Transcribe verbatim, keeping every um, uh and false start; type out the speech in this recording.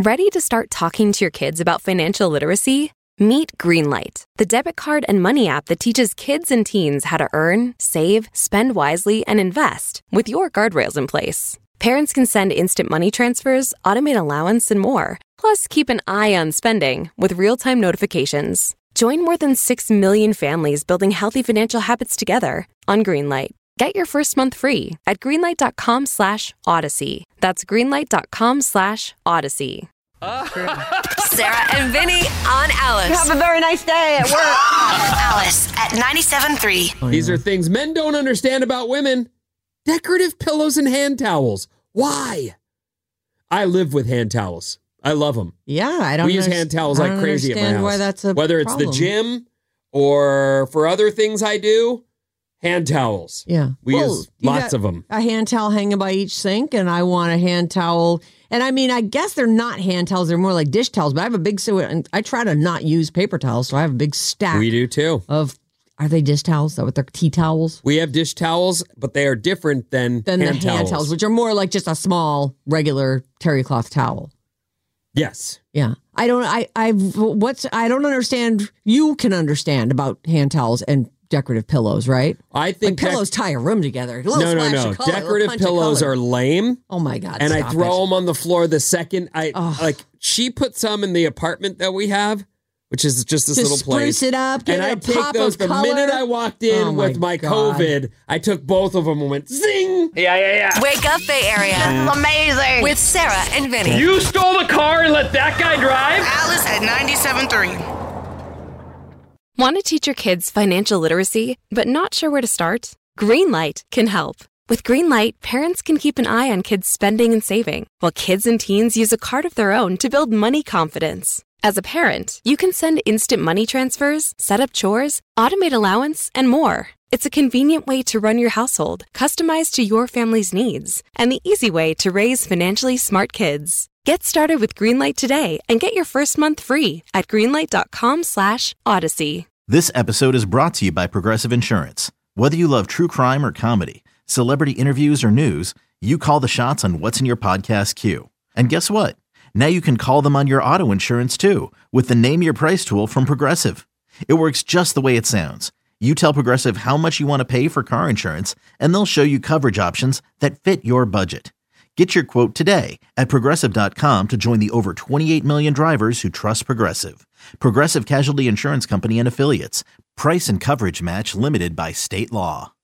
Ready to start talking to your kids about financial literacy? Meet Greenlight, the debit card and money app that teaches kids and teens how to earn, save, spend wisely, and invest with your guardrails in place. Parents can send instant money transfers, automate allowance, and more. Plus, keep an eye on spending with real-time notifications. Join more than six million families building healthy financial habits together on Greenlight. Get your first month free at greenlight.com slash odyssey. That's greenlight.com slash odyssey. Sarah and Vinny on Alice. Have a very nice day at work. Alice at ninety-seven point three. These are things men don't understand about women. Decorative pillows and hand towels. Why? I live with hand towels. I love them. Yeah, I don't. We use hand towels like crazy at my house. Why that's a Whether it's problem. the gym or for other things I do, hand towels. Yeah, we well, use lots of them. A hand towel hanging by each sink, and I want a hand towel. And I mean, I guess they're not hand towels; they're more like dish towels. But I have a big so, and I try to not use paper towels, so I have a big stack. We do too. Of are they dish towels? Is that what they're tea towels? We have dish towels, but they are different than than hand the hand towels. towels, which are more like just a small regular terry cloth towel. Yes. Yeah. I don't, I, I, what's, I don't understand. You can understand about hand towels and decorative pillows, right? I think like pillows dec- tie a room together. A no, no, no. Color, decorative pillows are lame. Oh my God. And I throw it. them on the floor the second I, oh. like, she put some in the apartment that we have, which is just this Just little place. Spruce it up. Get and it I a take pop those of the color. minute I walked in oh my with my God. COVID. I took both of them and went zing. Yeah, yeah, yeah. Wake up, Bay Area. That's amazing. With Sarah and Vinny. You stole the car and let that guy drive? Alice at ninety-seven point three. Want to teach your kids financial literacy, but not sure where to start? Greenlight can help. With Greenlight, parents can keep an eye on kids' spending and saving, while kids and teens use a card of their own to build money confidence. As a parent, you can send instant money transfers, set up chores, automate allowance, and more. It's a convenient way to run your household, customized to your family's needs, and the easy way to raise financially smart kids. Get started with Greenlight today and get your first month free at greenlight.com slash odyssey. This episode is brought to you by Progressive Insurance. Whether you love true crime or comedy, celebrity interviews or news, you call the shots on what's in your podcast queue. And guess what? Now you can call them on your auto insurance too with the Name Your Price tool from Progressive. It works just the way it sounds. You tell Progressive how much you want to pay for car insurance, and they'll show you coverage options that fit your budget. Get your quote today at Progressive dot com to join the over twenty-eight million drivers who trust Progressive. Progressive Casualty Insurance Company and Affiliates. Price and coverage match limited by state law.